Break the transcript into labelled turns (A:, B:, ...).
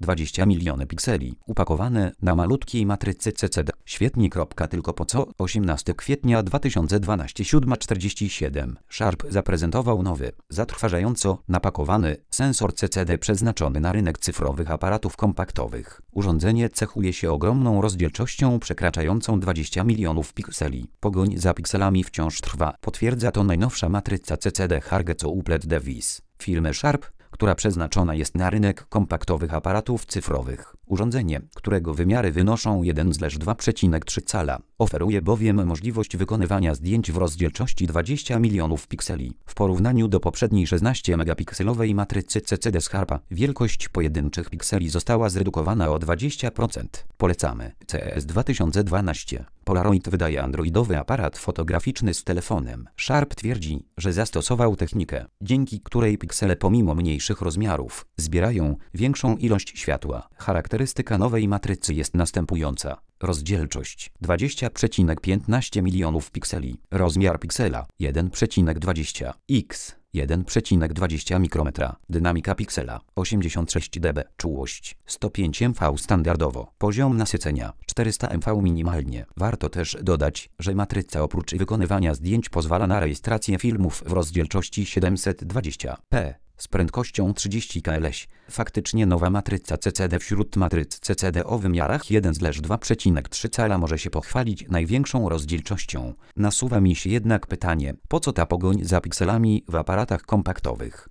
A: 20 miliony pikseli, upakowane na malutkiej matrycy CCD. Świetnie. Tylko po co? 18 kwietnia 2012 7:47. Sharp zaprezentował nowy, zatrważająco napakowany sensor CCD przeznaczony na rynek cyfrowych aparatów kompaktowych. Urządzenie cechuje się ogromną rozdzielczością przekraczającą 20 milionów pikseli. Pogoń za pikselami wciąż trwa. Potwierdza to najnowsza matryca CCD Hard to Uplet Device firmy Sharp, która przeznaczona jest na rynek kompaktowych aparatów cyfrowych. Urządzenie, którego wymiary wynoszą 1/2,3 cala, oferuje bowiem możliwość wykonywania zdjęć w rozdzielczości 20 milionów pikseli. W porównaniu do poprzedniej 16-megapikselowej matrycy CCD z Sharpa, wielkość pojedynczych pikseli została zredukowana o 20%. Polecamy. CES 2012. Polaroid wydaje androidowy aparat fotograficzny z telefonem. Sharp twierdzi, że zastosował technikę, dzięki której piksele pomimo mniejszych rozmiarów zbierają większą ilość światła. Charakterystyka nowej matrycy jest następująca. Rozdzielczość 20,15 milionów pikseli. Rozmiar piksela 1,20 x 1,20 mikrometra. Dynamika piksela 86 dB. Czułość 105 mV standardowo. Poziom nasycenia 400 mV minimalnie. Warto też dodać, że matryca oprócz wykonywania zdjęć pozwala na rejestrację filmów w rozdzielczości 720p. Z prędkością 30 kLS. Faktycznie nowa matryca CCD wśród matryc CCD o wymiarach 1/2,3 cala może się pochwalić największą rozdzielczością. Nasuwa mi się jednak pytanie, po co ta pogoń za pikselami w aparatach kompaktowych?